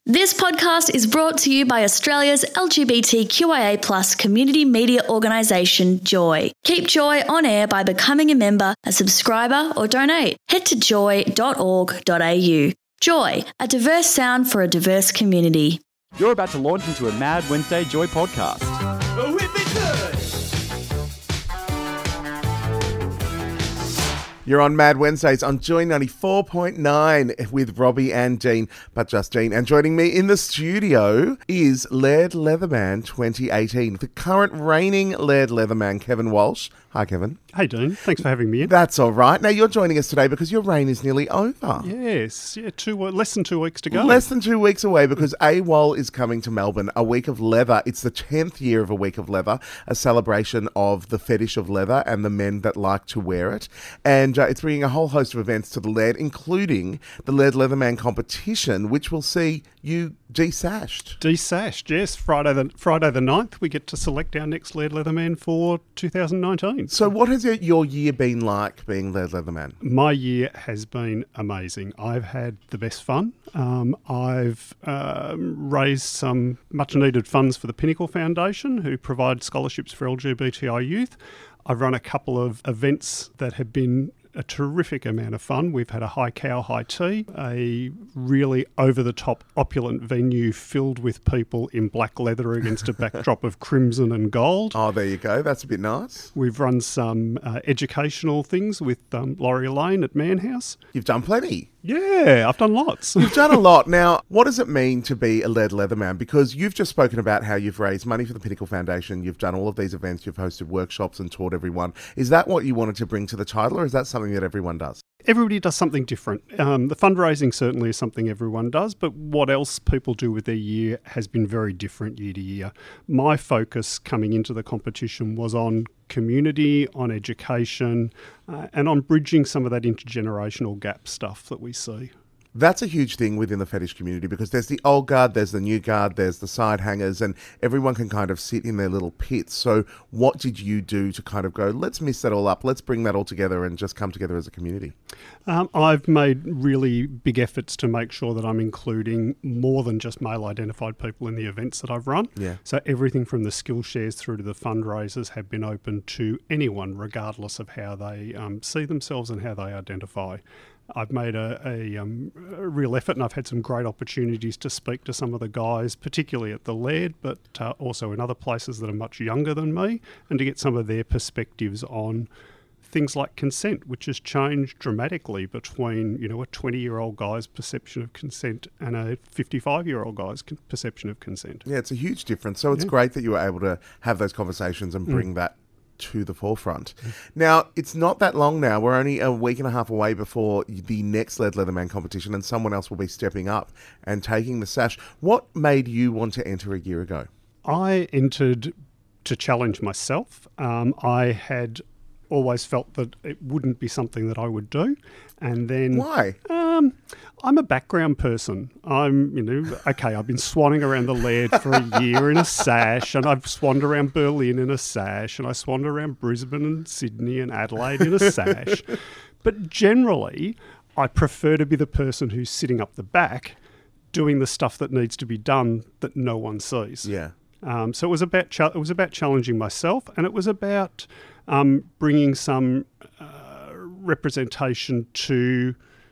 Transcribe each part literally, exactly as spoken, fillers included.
This podcast is brought to you by Australia's L G B T Q I A plus community media organisation, Joy. Keep Joy on air by becoming a member, a subscriber or donate. Head to joy dot org dot a u. Joy, a diverse sound for a diverse community. You're about to launch into a Mad Wednesday Joy podcast. Oh, if it could! You're on Mad Wednesdays on Joy ninety-four point nine with Robbie and Jean, but just Jean. And joining me in the studio is Laird Leatherman twenty eighteen, the current reigning Laird Leatherman, Kevin Walsh. Hi, Kevin. Hey, Dean. Thanks for having me in. That's all right. Now, you're joining us today because your reign is nearly over. Yes. Yeah, two less than two weeks to go. Less than two weeks away because AWOL is coming to Melbourne, a week of leather. It's the tenth year of a week of leather, a celebration of the fetish of leather and the men that like to wear it. And uh, it's bringing a whole host of events to the Laird, including the Laird Leatherman competition, which will see you desashed. Desashed, yes. Friday the Friday the ninth, we get to select our next Laird Leatherman for two thousand nineteen. So what has your year been like being Laird Leatherman? My year has been amazing. I've had the best fun. Um, I've um, raised some much-needed funds for the Pinnacle Foundation, who provide scholarships for L G B T I youth. I've run a couple of events that have been a terrific amount of fun. We've had a high cow, high tea, a really over-the-top opulent venue filled with people in black leather against a backdrop of crimson and gold. Oh, there you go. That's a bit nice. We've run some uh, educational things with um, Laurie Lane at Manhouse. You've done plenty. Yeah, I've done lots. You've done a lot. Now, what does it mean to be a Laird Leatherman? Because you've just spoken about how you've raised money for the Pinnacle Foundation, you've done all of these events, you've hosted workshops and taught everyone. Is that what you wanted to bring to the title, or is that something that everyone does? Everybody does something different. Um, the fundraising certainly is something everyone does, but what else people do with their year has been very different year to year. My focus coming into the competition was on community, on education, uh, and on bridging some of that intergenerational gap stuff that we see. That's a huge thing within the fetish community because there's the old guard, there's the new guard, there's the side hangers, and everyone can kind of sit in their little pits. So what did you do to kind of go, let's mix that all up, let's bring that all together and just come together as a community? Um, I've made really big efforts to make sure that I'm including more than just male-identified people in the events that I've run. Yeah. So everything from the skill shares through to the fundraisers have been open to anyone, regardless of how they um, see themselves and how they identify. I've made a, a, um, a real effort, and I've had some great opportunities to speak to some of the guys, particularly at the Laird, but uh, also in other places that are much younger than me, and to get some of their perspectives on things like consent, which has changed dramatically between, you know, a twenty-year-old guy's perception of consent and a fifty-five-year-old guy's con- perception of consent. Yeah, it's a huge difference. So it's yeah. great that you were able to have those conversations and bring mm. that to the forefront. Now, it's not that long now. We're only a week and a half away before the next Laird Leatherman competition, and someone else will be stepping up and taking the sash. What made you want to enter a year ago? I entered to challenge myself. Um, I had always felt that it wouldn't be something that I would do. And then... Why? Um, I'm a background person. I'm, you know, okay, I've been swanning around the Laird for a year in a sash, and I've swanned around Berlin in a sash, and I swanned around Brisbane and Sydney and Adelaide in a sash. But generally, I prefer to be the person who's sitting up the back doing the stuff that needs to be done that no one sees. Yeah. Um, so it was about cha- it was about challenging myself, and it was about um, bringing some uh, representation to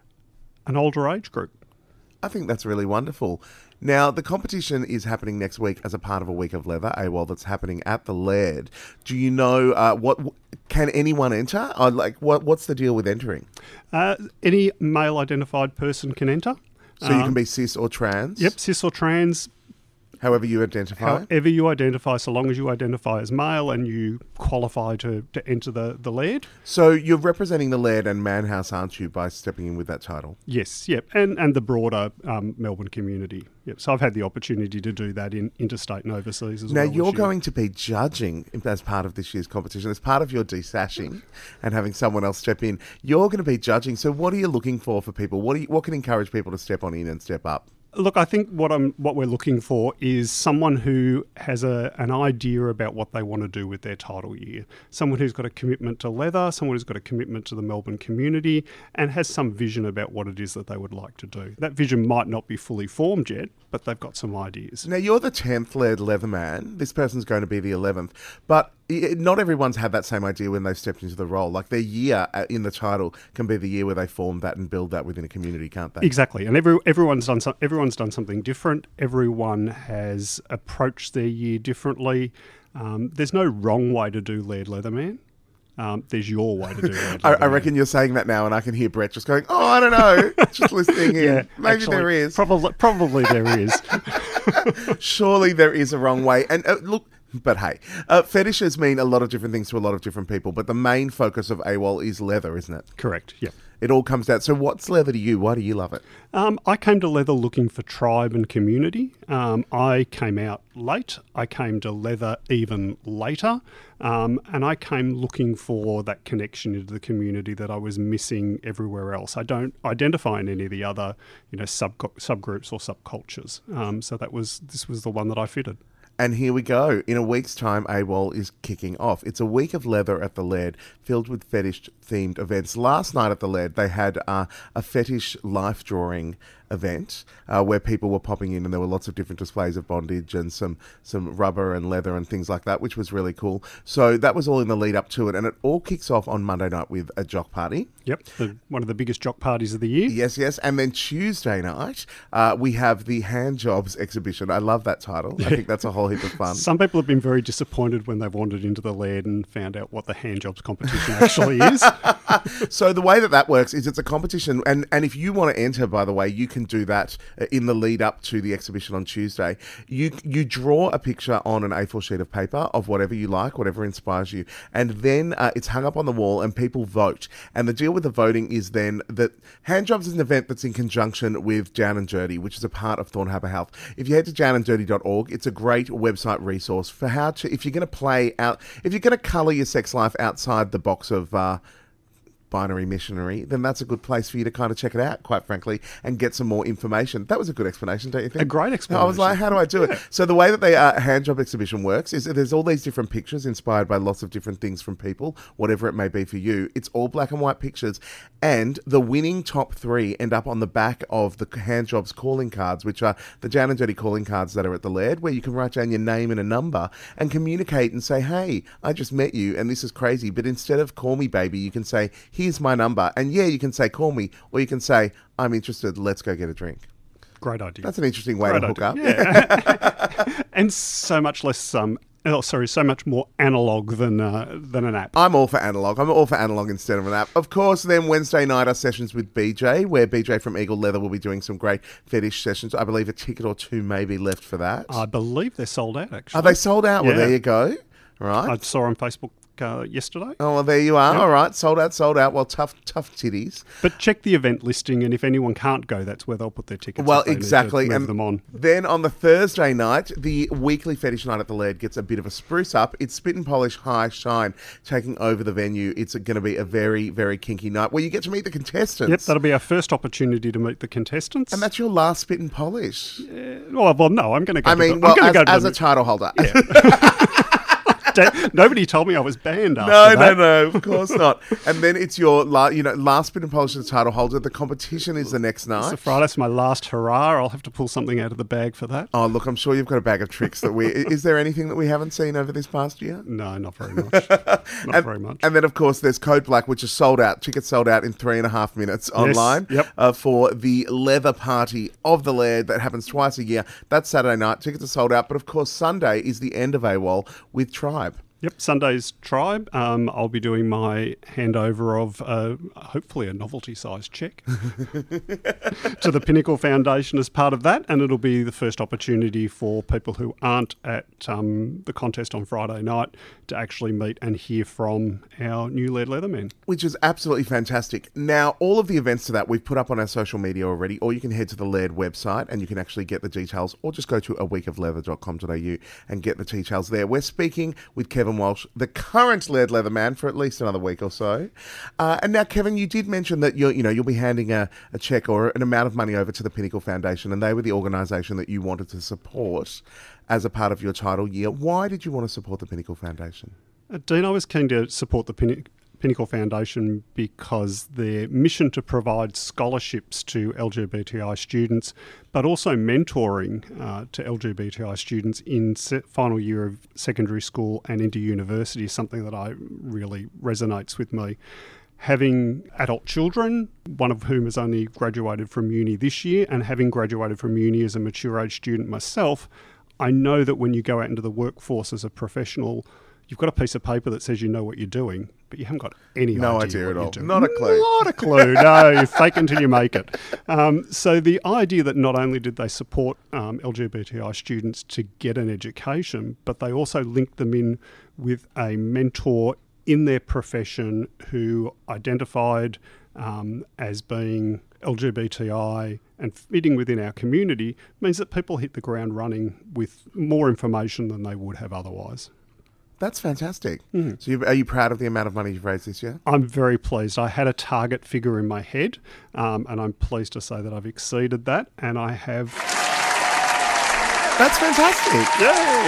an older age group. I think that's really wonderful. Now, the competition is happening next week as a part of a week of leather, AWOL, that's happening at the Laird. Do you know uh, what can anyone enter? Or like, what what's the deal with entering? Uh, any male-identified person can enter. So um, you can be cis or trans? Yep, cis or trans. However you identify? However you identify, so long as you identify as male and you qualify to, to enter the, the Laird. So you're representing the Laird and Manhouse, aren't you, by stepping in with that title? Yes, yep, and and the broader um, Melbourne community. Yep. So I've had the opportunity to do that in interstate and overseas as now, well. Now, you're going to be judging as part of this year's competition, as part of your desashing and having someone else step in. You're going to be judging. So what are you looking for for people? What do you, what can encourage people to step on in and step up? Look, I think what I'm what we're looking for is someone who has a an idea about what they want to do with their title year. Someone who's got a commitment to leather, someone who's got a commitment to the Melbourne community, and has some vision about what it is that they would like to do. That vision might not be fully formed yet, but they've got some ideas. Now, you're the tenth lead Leatherman. This person's going to be the eleventh. But i- not everyone's had that same idea when they've stepped into the role. Like, their year uh, in the title can be the year where they form that and build that within a community, can't they? Exactly, and every, everyone's done some, everyone's done something different. Everyone has approached their year differently. Um, there's no wrong way to do Laird Leatherman. Um, there's your way to do Laird I, Leatherman. I reckon you're saying that now, and I can hear Brett just going, oh, I don't know. Just listening in. Yeah, Maybe actually, there is. Probably, probably there is. Surely there is a wrong way. And uh, look, but hey, uh, fetishes mean a lot of different things to a lot of different people, but the main focus of AWOL is leather, isn't it? Correct. Yeah. It all comes down. So what's leather to you? Why do you love it? Um, I came to leather looking for tribe and community. Um, I came out late. I came to leather even later. Um, and I came looking for that connection into the community that I was missing everywhere else. I don't identify in any of the other, you know, sub subgroups or subcultures. Um, so that was this was the one that I fitted. And here we go. In a week's time, AWOL is kicking off. It's a week of leather at the Laird, filled with fetish-themed events. Last night at the Laird, they had uh, a fetish life drawing event uh, where people were popping in, and there were lots of different displays of bondage and some some rubber and leather and things like that, which was really cool. So that was all in the lead up to it, and it all kicks off on Monday night with a jock party. Yep, the, one of the biggest jock parties of the year. Yes, yes. And then Tuesday night, uh, we have the Hand Jobs exhibition. I love that title. I think that's a whole heap of fun. Some people have been very disappointed when they've wandered into the Laird and found out what the hand jobs competition actually is. So the way that that works is it's a competition, and, and if you want to enter, by the way, you can do that in the lead up to the exhibition on Tuesday. You you draw a picture on an A four sheet of paper of whatever you like, whatever inspires you, and then uh, it's hung up on the wall and people vote. And the deal with the voting is then that Hand Jobs is an event that's in conjunction with Down and Dirty, which is a part of Thorn Harbour Health. If you head to down and dirty dot org, it's a great website resource for how to, if you're going to play out, if you're going to colour your sex life outside the box of uh, binary missionary, then that's a good place for you to kind of check it out, quite frankly, and get some more information. That was a good explanation, don't you think? A great explanation. I was like, how do I do it? So the way that the uh, hand job exhibition works is that there's all these different pictures inspired by lots of different things from people, whatever it may be for you. It's all black and white pictures, and the winning top three end up on the back of the hand jobs calling cards, which are the Down and Dirty calling cards that are at the Laird, where you can write down your name and a number and communicate and say, hey, I just met you and this is crazy, but instead of call me baby, you can say, here's my number. And yeah, you can say, call me, or you can say, I'm interested, let's go get a drink. Great idea. That's an interesting way Great to hook idea. up. Yeah. And so much less, um, oh, sorry, so much more analog than uh, than an app. I'm all for analog. I'm all for analog instead of an app. Of course, then Wednesday night are sessions with B J, where B J from Eagle Leather will be doing some great fetish sessions. I believe a ticket or two may be left for that. I believe they're sold out, actually. Are they sold out? Well, Yeah. there you go. Right. I saw on Facebook uh, yesterday. Oh, well, there you are. Yep. All right. Sold out, sold out. Well, tough, tough titties. But check the event listing, and if anyone can't go, that's where they'll put their tickets. Well, if they need to exactly. move And them on. then on the Thursday night, the weekly fetish night at the Laird gets a bit of a spruce up. It's Spit and Polish High Shine taking over the venue. It's going to be a very, very kinky night where you get to meet the contestants. Yep, that'll be our first opportunity to meet the contestants. And that's your last Spit and Polish. well, well, no, I'm going to go. I to mean, the, well, I'm going as, to go to as the, a title holder. Nobody told me I was banned after No, that. no, no, of course not. And then it's your la- you know, last Spit and Polish as title holder. The competition is the next night. So Friday's my last hurrah. I'll have to pull something out of the bag for that. Oh, look, I'm sure you've got a bag of tricks that we... Is there anything that we haven't seen over this past year? No, not very much. Not and, very much. And then, of course, there's Code Black, which is sold out. Tickets sold out in three and a half minutes online yep. uh, for the leather party of the Laird that happens twice a year. That's Saturday night. Tickets are sold out. But, of course, Sunday is the end of AWOL with Tribe. Yep, Sunday's Tribe. Um, I'll be doing my handover of uh, hopefully a novelty-sized check to the Pinnacle Foundation as part of that, and it'll be the first opportunity for people who aren't at um, the contest on Friday night to actually meet and hear from our new Laird Leathermen. Which is absolutely fantastic. Now, all of the events to that we've put up on our social media already, or you can head to the Laird website and you can actually get the details, or just go to a week of leather dot com dot a u and get the details there. We're speaking with Kevin Kevin Walsh, the current Laird Leatherman, for at least another week or so. Uh, and now, Kevin, you did mention that you're, you know, you'll be handing a, a cheque or an amount of money over to the Pinnacle Foundation, and they were the organisation that you wanted to support as a part of your title year. Why did you want to support the Pinnacle Foundation? Uh, Dean, I was keen to support the Pin- Pinnacle Foundation because their mission to provide scholarships to L G B T I students, but also mentoring uh, to L G B T I students in se- final year of secondary school and into university is something that I really resonates with me. Having adult children, one of whom has only graduated from uni this year, and having graduated from uni as a mature age student myself, I know that when you go out into the workforce as a professional, you've got a piece of paper that says you know what you're doing, but you haven't got any no idea, idea what at all. you're doing. Not a clue. Not a clue. No, you fake until you make it. Um, so the idea that not only did they support um, L G B T I students to get an education, but they also linked them in with a mentor in their profession who identified um, as being L G B T I and fitting within our community means that people hit the ground running with more information than they would have otherwise. That's fantastic. Mm-hmm. So you, are you proud of the amount of money you've raised this year? I'm very pleased. I had a target figure in my head, um, and I'm pleased to say that I've exceeded that, and I have... That's fantastic.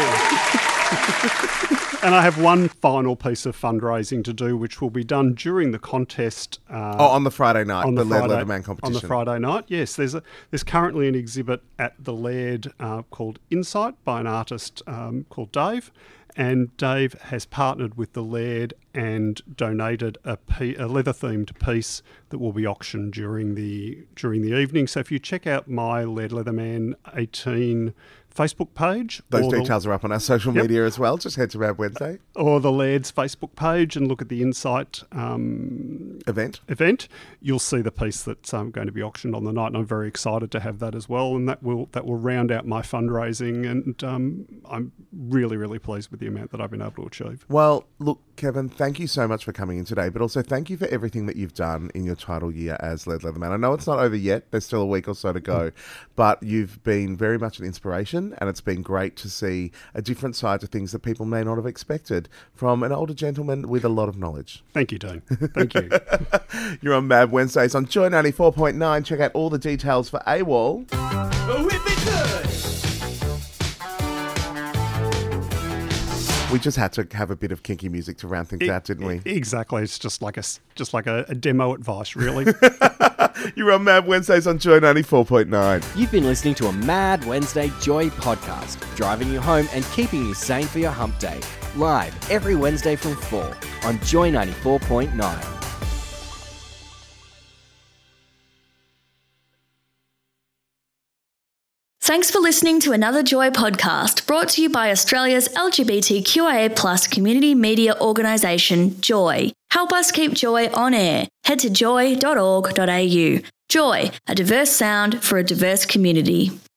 Yay! And I have one final piece of fundraising to do, which will be done during the contest. Uh, Oh, on the Friday night, on the, the Laird Friday, Leatherman competition. On the Friday night, yes. There's a there's currently an exhibit at the Laird uh, called Insight by an artist um, called Dave. And Dave has partnered with the Laird and donated a, pe- a leather-themed piece that will be auctioned during the during the evening. So if you check out my Laird Leatherman eighteen Facebook page. Those or details the, are up on our social Yep. media as well. Just head to Mad Wednesday. Or the Laird's Facebook page and look at the Insight um, event. event. You'll see the piece that's um, going to be auctioned on the night, and I'm very excited to have that as well. And that will that will round out my fundraising, and um, I'm really, really pleased with the amount that I've been able to achieve. Well, look, Kevin, thank you so much for coming in today, but also thank you for everything that you've done in your title year as Laird Leatherman. I know it's not over yet. There's still a week or so to go, but you've been very much an inspiration, and it's been great to see a different side to things that people may not have expected from an older gentleman with a lot of knowledge. Thank you, Dean. Thank you. You're on Mad Wednesdays on Joy ninety-four point nine. Check out all the details for AWOL. Oh, whip it good. We just had to have a bit of kinky music to round things out, didn't we? Exactly. It's just like a just like a, a demo advice, really. You're on Mad Wednesdays on Joy ninety-four point nine. You've been listening to a Mad Wednesday Joy podcast, driving you home and keeping you sane for your hump day. Live every Wednesday from four on Joy ninety-four point nine. Thanks for listening to another Joy podcast brought to you by Australia's L G B T Q I A plus community media organisation, Joy. Help us keep Joy on air. Head to joy dot org dot a u. Joy, a diverse sound for a diverse community.